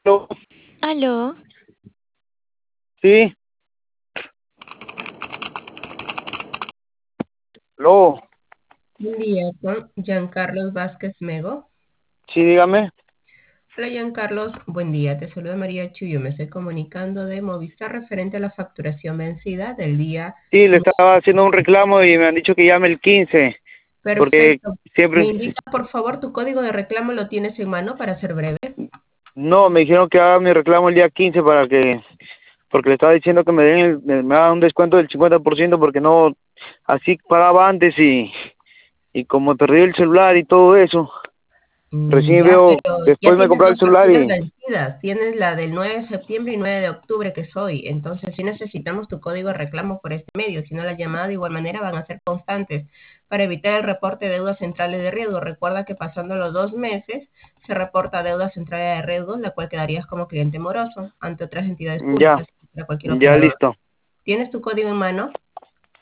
Aló, Sí, lo, Buen día, con Giancarlos Vázquez Mego. sí, dígame. Hola Giancarlos, buen día, te saluda María Chuyo, me estoy comunicando de Movistar referente a la facturación vencida del día Sí, le 9. estaba haciendo un reclamo y me han dicho que llame el 15, porque Perfecto, me siempre, indica por favor tu código de reclamo, lo tienes en mano para ser breve. no, me dijeron que haga mi reclamo el día 15 porque le estaba diciendo que me den me hagan un descuento del 50% porque no, así pagaba antes y como perdí el celular y todo eso, recién Ya, veo, pero ya después me tienes compré el dos celular facturas y, vencidas. Tienes la del 9 de septiembre y 9 de octubre, que es hoy. Entonces, sí necesitamos tu código de reclamo por este medio. Si no, las llamadas de igual manera van a ser constantes para evitar el reporte de deudas centrales de riesgo. Recuerda que pasando los 2 meses se reporta deuda central de riesgo, la cual quedarías como cliente moroso ante otras entidades ya, públicas para cualquier ya operador. listo. ¿Tienes tu código en mano?